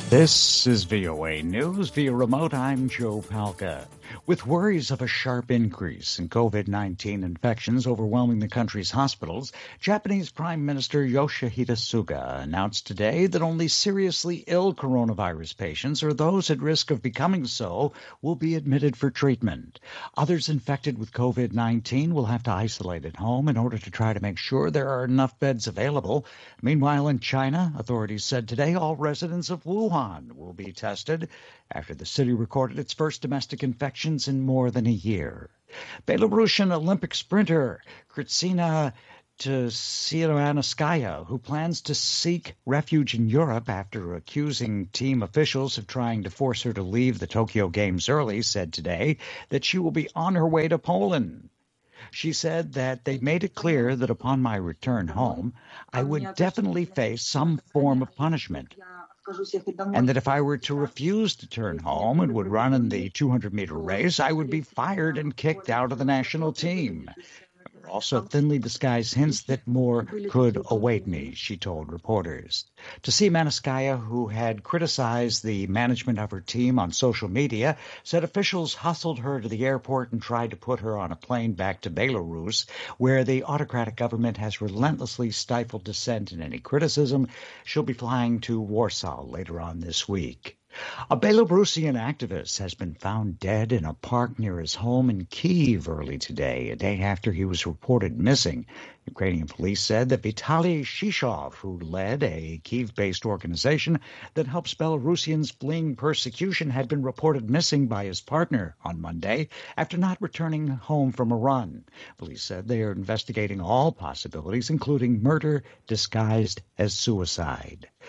This is VOA News. Via remote, I'm Joe Palca. With worries of a sharp increase in COVID-19 infections overwhelming the country's hospitals, Japanese Prime Minister Yoshihide Suga announced today that only seriously ill coronavirus patients or those at risk of becoming so will be admitted for treatment. Others infected with COVID-19 will have to isolate at home in order to try to make sure there are enough beds available. Meanwhile, in China, authorities said today all residents of Wuhan will be tested after the city recorded its first domestic infections in more than a year. Belarusian Olympic sprinter Kristina Tsiranskaya, who plans to seek refuge in Europe after accusing team officials of trying to force her to leave the Tokyo Games early, said today that she will be on her way to Poland. She said that they made it clear that upon my return home, I would definitely face some form of punishment, and that if I were to refuse to turn home and would run in the 200-meter race, I would be fired and kicked out of the national team. There were also thinly disguised hints that more could await me, she told reporters. Tsiranskaya, who had criticized the management of her team on social media, said officials hustled her to the airport and tried to put her on a plane back to Belarus, where the autocratic government has relentlessly stifled dissent and any criticism. She'll be flying to Warsaw later on this week. A Belarusian activist has been found dead in a park near his home in Kyiv early today, a day after he was reported missing. Ukrainian police said that Vitaly Shishov, who led a Kyiv-based organization that helps Belarusians fleeing persecution, had been reported missing by his partner on Monday after not returning home from a run. Police said they are investigating all possibilities, including murder disguised as suicide.